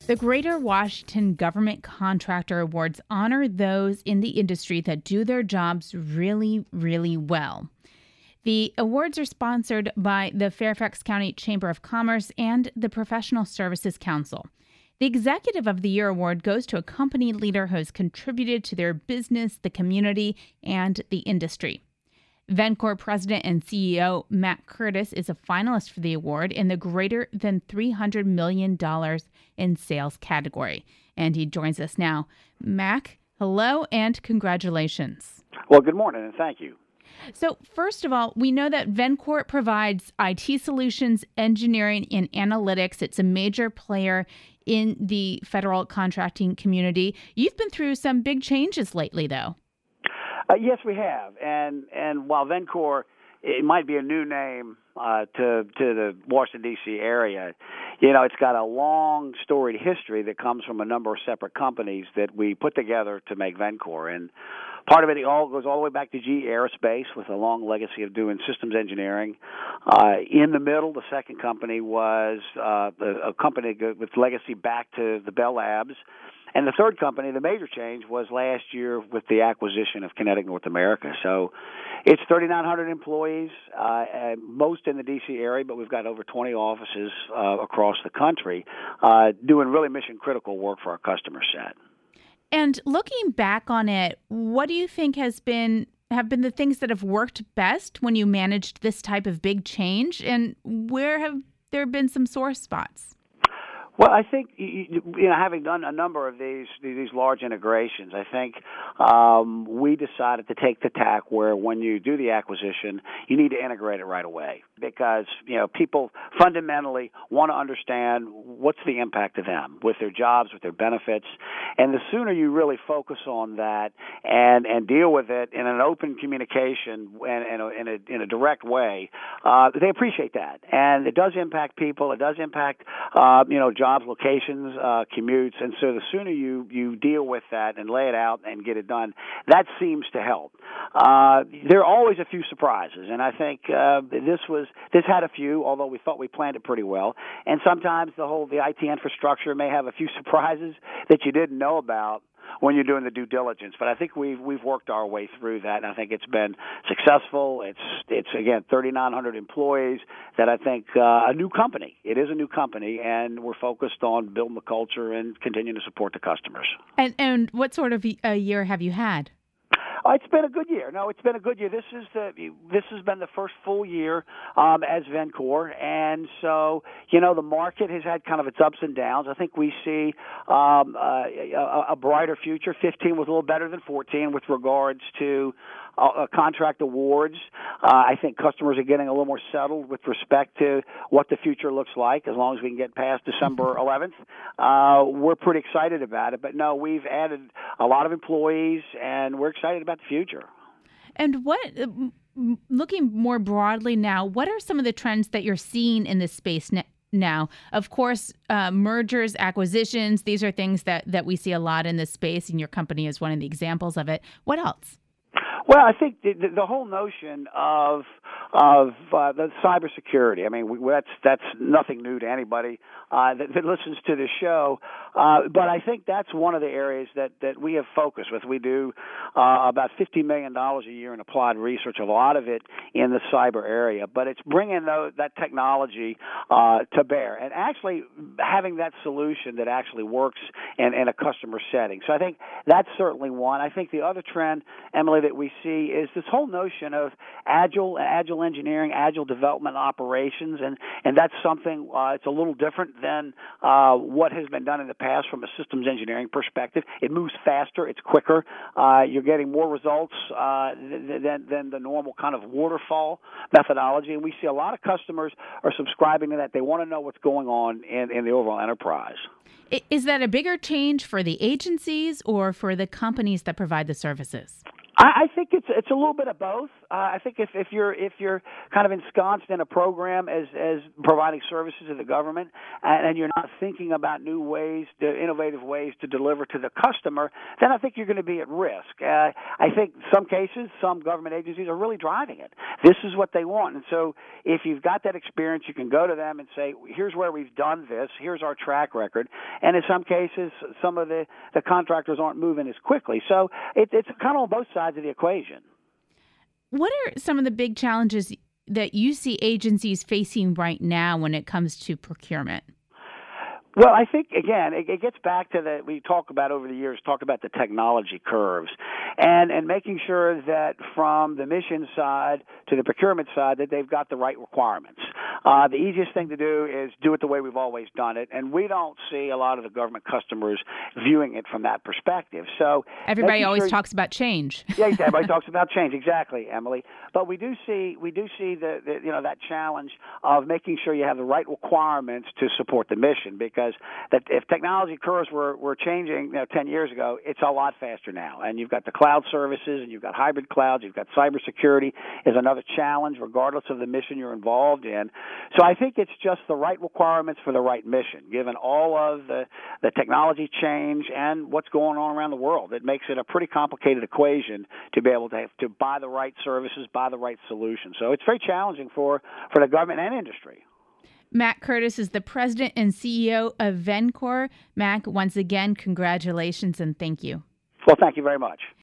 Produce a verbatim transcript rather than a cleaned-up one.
The Greater Washington Government Contractor Awards honor those in the industry that do their jobs really, really well. The awards are sponsored by the Fairfax County Chamber of Commerce and the Professional Services Council. The Executive of the Year award goes to a company leader who has contributed to their business, the community, and the industry. Vencor President and C E O Mac Curtis is a finalist for the award in the greater than three hundred million dollars in sales category. And he joins us now. Mac, hello and congratulations. Well, good morning and thank you. So first of all, we know that Vencor provides I T solutions, engineering, and analytics. It's a major player in the federal contracting community. You've been through some big changes lately, though. Uh, yes, we have. And and while Vencor, it might be a new name uh, to to the Washington, D C area, you know, it's got a long storied history that comes from a number of separate companies that we put together to make Vencor. And part of it all goes all the way back to G E Aerospace with a long legacy of doing systems engineering. Uh, in the middle, the second company was uh, a, a company with legacy back to the Bell Labs. And the third company, the major change, was last year with the acquisition of Kinetic North America. So it's thirty-nine hundred employees, uh, most in the D C area, but we've got over twenty offices uh, across the country uh, doing really mission-critical work for our customer set. And looking back on it, what do you think has been have been the things that have worked best when you managed this type of big change, and where have there been some sore spots? Well, I think, you know, having done a number of these these large integrations, I think um, we decided to take the tack where when you do the acquisition, you need to integrate it right away because, you know, people fundamentally want to understand what's the impact to them with their jobs, with their benefits. And the sooner you really focus on that and, and deal with it in an open communication and, and a, in, a, in a direct way, uh, they appreciate that. And it does impact people. It does impact, uh, you know, jobs. Jobs, locations, uh, commutes, and so the sooner you, you deal with that and lay it out and get it done, that seems to help. Uh, there are always a few surprises, and I think uh, this was this had a few, although we thought we planned it pretty well. And sometimes the whole the I T infrastructure may have a few surprises that you didn't know about when you're doing the due diligence. But I think we've we've worked our way through that, and I think it's been successful. It's it's again thirty-nine hundred employees that I think uh, a new company. It is a new company, and we're focused on building the culture and continuing to support the customers. And and what sort of a year have you had? Uh, it's been a good year. No, it's been a good year. This is the this has been the first full year um, as Vencor, and so you know the market has had kind of its ups and downs. I think we see um, uh, a, a brighter future. fifteen was a little better than fourteen with regards to uh, contract awards. Uh, I think customers are getting a little more settled with respect to what the future looks like. As long as we can get past December eleventh, uh, we're pretty excited about it. But no, we've added a lot of employees, and we're excited about the future. And what, looking more broadly now, what are some of the trends that you're seeing in this space now? Of course, uh, mergers, acquisitions, these are things that, that we see a lot in this space, and your company is one of the examples of it. What else? Well, I think the, the whole notion of of uh, the cybersecurity. I mean, we, that's that's nothing new to anybody uh, that, that listens to the show. Uh, but I think that's one of the areas that, that we have focused with. We do uh, about fifty million dollars a year in applied research, a lot of it in the cyber area. But it's bringing those, that technology uh, to bear and actually having that solution that actually works in, in a customer setting. So I think that's certainly one. I think the other trend, Emily, that we see is this whole notion of agile, agile engineering, agile development operations, and, and that's something, uh, it's a little different than uh, what has been done in the past from a systems engineering perspective. It moves faster, it's quicker, uh, you're getting more results uh, than, than the normal kind of waterfall methodology, and we see a lot of customers are subscribing to that. They want to know what's going on in, in the overall enterprise. Is that a bigger change for the agencies or for the companies that provide the services? I, I think it's it's a little bit of both. Uh, I think if, if you're if you're kind of ensconced in a program as as providing services to the government, and, and you're not thinking about new ways, to, innovative ways to deliver to the customer, then I think you're going to be at risk. Uh, I think some cases, some government agencies are really driving it. This is what they want, and so if you've got that experience, you can go to them and say, "Here's where we've done this. Here's our track record." And in some cases, some of the the contractors aren't moving as quickly. So it, it's kind of on both sides of the equation. What are some of the big challenges that you see agencies facing right now when it comes to procurement? Well, I think, again, it, it gets back to the, we talk about over the years, talk about the technology curves and, and making sure that from the mission side to the procurement side that they've got the right requirements. Uh, the easiest thing to do is do it the way we've always done it, and we don't see a lot of the government customers viewing it from that perspective. So everybody always sure, talks about change. Yeah, everybody talks about change, exactly, Emily. But we do see we do see the, the you know that challenge of making sure you have the right requirements to support the mission, because that if technology curves were, were changing you know, ten years ago, it's a lot faster now. And you've got the cloud services, and you've got hybrid clouds, you've got cybersecurity is another challenge, regardless of the mission you're involved in. So I think it's just the right requirements for the right mission, given all of the, the technology change and what's going on around the world. It makes it a pretty complicated equation to be able to have, to buy the right services, buy the right solutions. So it's very challenging for, for the government and industry. Mac Curtis is the president and C E O of Vencor. Mac, once again, congratulations and thank you. Well, thank you very much.